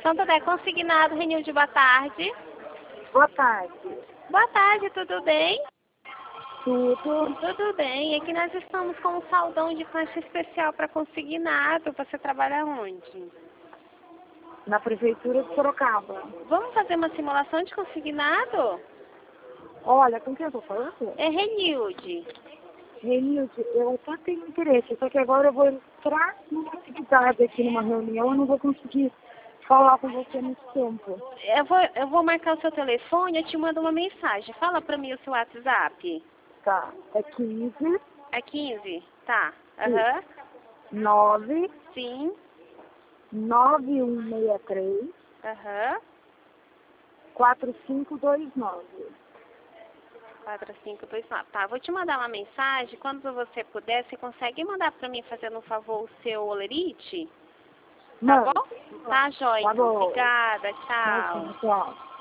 Santander Consignado, Renilde, boa tarde. Boa tarde. Boa tarde, tudo bem? Tudo. Tudo bem. Aqui nós estamos com um saldão de faixa especial para consignado. Você trabalha onde? Na prefeitura de Sorocaba. Vamos fazer uma simulação de consignado? Olha, com quem eu tô falando? É Renilde. Renilde, eu até tenho interesse, só que agora eu vou entrar numa atividade aqui numa reunião, eu não vou conseguir falar com você nesse tempo. Eu vou marcar o seu telefone, eu te mando uma mensagem. Fala para mim o seu WhatsApp. Tá, é 15 É 15? Tá. Aham. 9 Sim. 9163 Aham. 4529. 4529. Tá, vou te mandar uma mensagem. Quando você puder, você consegue mandar para mim, fazendo um favor, o seu olerite? Tá Não. bom? Tá, joia. Tá bom. Obrigada. Tá Tchau. bom, tchau.